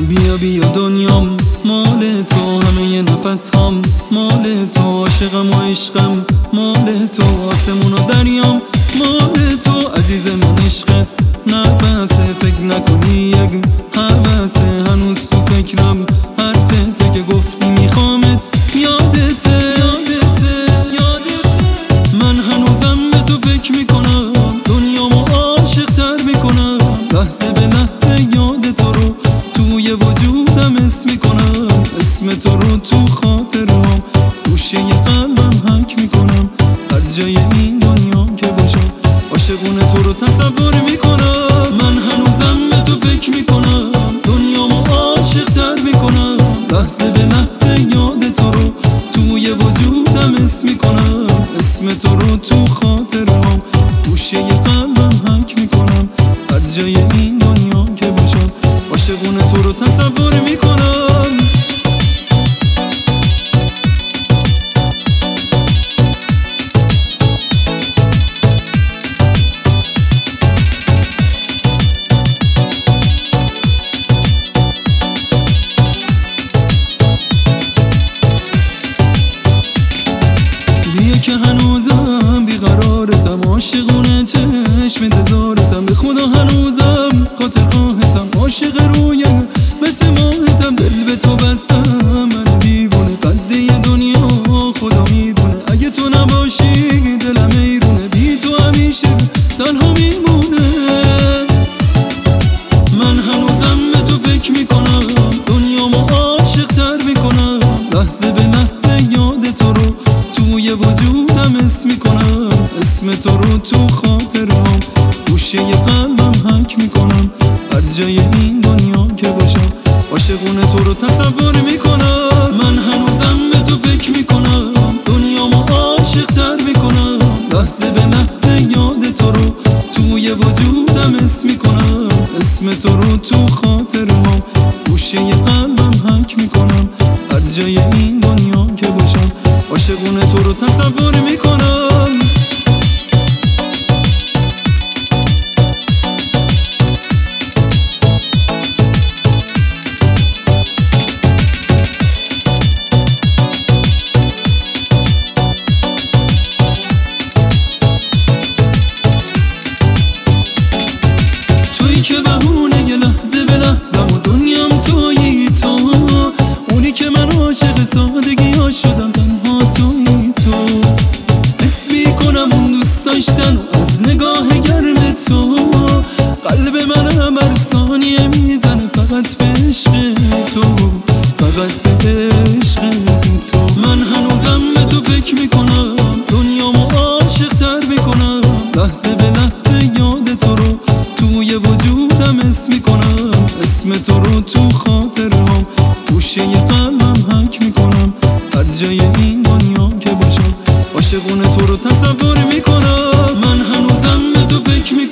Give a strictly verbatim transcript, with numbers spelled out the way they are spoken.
بیا بیا دنیام مال تو، همه نفس هم مال تو، عاشقم و عشقم مال تو، آسمون و دریام مال تو. عزیز من عشقت نفسه، فکر نکنی یک حوثه، هنوز تو فکرم حرفته که گفتی میخوامت، یادته یادته یادته. من هنوزم به تو فکر میکنم، دنیامو عاشق تر میکنم، لحظه به لحظه یاد تو رو توی وجودم اسم میکنم، اسم تو رو تو خاطرم گوشه قلبم حک میکنم، هر جای این دنیا که باشم عاشقونه تو رو تصور میکنم. من هنوزم به تو فکر میکنم، دنیامو عاشق تر میکنم، لحظه به لحظه یاد تو رو توی وجودم اسم میکنم، اسم تو رو تو خاطرم گوشه قلبم حک میکنم، هر جای این دنیا که باشم عاشقونه تو رو تصور میکنم. بیا که هنوزم بیقرارتم، عاشقونه چشم انتظارتم، به خدا هنوزم خاطر خواهتم، عاشق رویم مثل ماهتم، دل به تو بستم من دیوونه، قده دنیا خدا میدونه، اگه تو نباشی دلم ایرونه، بی تو همیشه تنها میمونه. من هنوزم به تو فکر میکنم، دنیامو عاشق تر میکنم، لحظه به لحظه یاد تو رو توی وجودم اسم میکنم، اسم تو رو تو خاطرم گوشه قلبم حک میکنم، هر جای این دنیا که باشم عاشقونه تو رو تصور میکنم. من هنوزم به تو فکر میکنم، دنیامو عاشق تر میکنم، لحظه به لحظه یاد تو رو توی وجودم اسم میکنم، اسم تو رو تو خاطرم گوشه قلبم حک میکنم، هر جای این دنیا که باشم عاشقونه تو رو تصور میکنم. تویی که بهونه یه لحظه به لحظم و دنیام تویی تو، اونی که من عاشق سادگی ها شدم، تنها تویی تو، حس میکنم اون دوست داشتن و از نگاه گرم تو، قلب منم هر ثانیه میزنه فقط به عشق تو، فقط به عشق تو. من هنوزم به تو فکر میکنم، دنیامو عاشق تر میکنم، لحظه به لحظه یاد تو رو توی وجودم اسم میکنم، اسم تو رو تو خاطرم گوشه قلبم حک میکنم، هر جای این دنیا که باشم عاشقونه تو رو تصور میکنم. من هنوزم به تو فکر میکنم